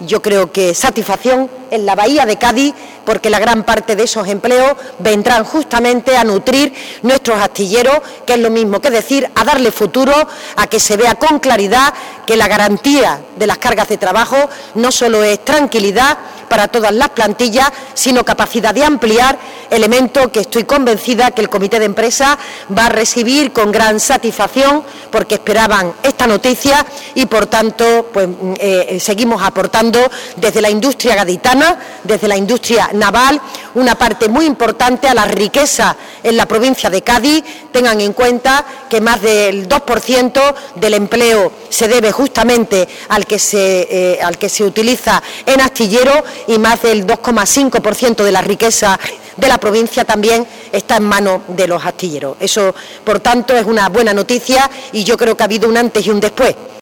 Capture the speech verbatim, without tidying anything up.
yo creo que satisfacción en la bahía de Cádiz, porque la gran parte de esos empleos vendrán justamente a nutrir nuestros astilleros, que es lo mismo que decir, a darle futuro, a que se vea con claridad que la garantía de las cargas de trabajo no solo es tranquilidad para todas las plantillas, sino capacidad de ampliar, elemento que estoy convencida que el comité de empresa va a recibir con gran satisfacción, porque esperaban esta noticia y, por tanto, pues eh, seguimos aportando desde la industria gaditana, desde la industria naval, una parte muy importante a la riqueza en la provincia de Cádiz. Tengan en cuenta que más del dos por ciento del empleo se debe justamente al que se, eh, al que se utiliza en astilleros, y más del dos coma cinco por ciento de la riqueza de la provincia también está en manos de los astilleros. Eso, por tanto, es una buena noticia y yo creo que ha habido un antes y un después.